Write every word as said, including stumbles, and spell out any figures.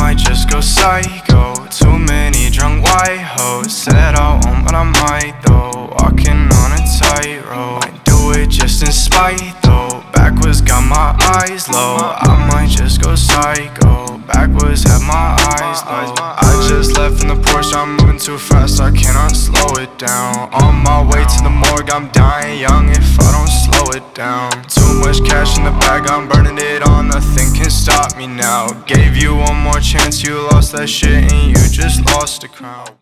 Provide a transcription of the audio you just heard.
might just go psycho. Too many drunk white hoes. Said I won't, but I might though. Walking on a tightrope. Might do it just in spite though. Backwards got my eyes low. I might just go psycho. Backwards have my eyes low. I just left in the Porsche, I'm moving too fast, I cannot slow it down. On my way to the morgue, I'm dying young if I don't slow it down. Too much cash in the bag, I'm burning it all, nothing can stop me now. Gave you one more chance, you lost that shit and you just lost the crown.